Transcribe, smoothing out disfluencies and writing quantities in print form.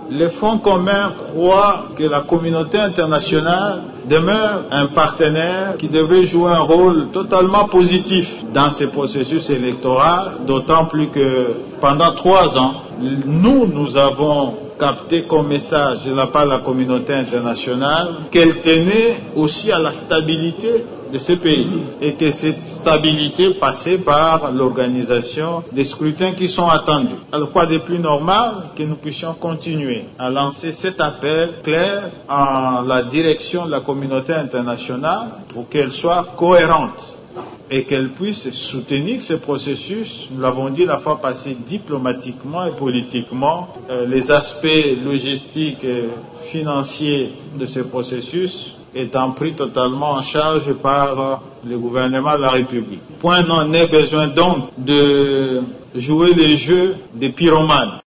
Les fonds communs croient que la communauté internationale demeure un partenaire qui devrait jouer un rôle totalement positif dans ce processus électoral, d'autant plus que pendant 3 ans, nous avons capté comme message de la part de la communauté internationale qu'elle tenait aussi à la stabilité de ce pays et que cette stabilité passait par l'organisation des scrutins qui sont attendus. Alors quoi de plus normal que nous puissions continuer à lancer cet appel clair en la direction de la communauté internationale pour qu'elle soit cohérente et qu'elle puisse soutenir ce processus, nous l'avons dit la fois passée, diplomatiquement et politiquement, les aspects logistiques et financiers de ce processus étant pris totalement en charge par le gouvernement de la République. Point non est besoin donc de jouer les jeux des pyromanes.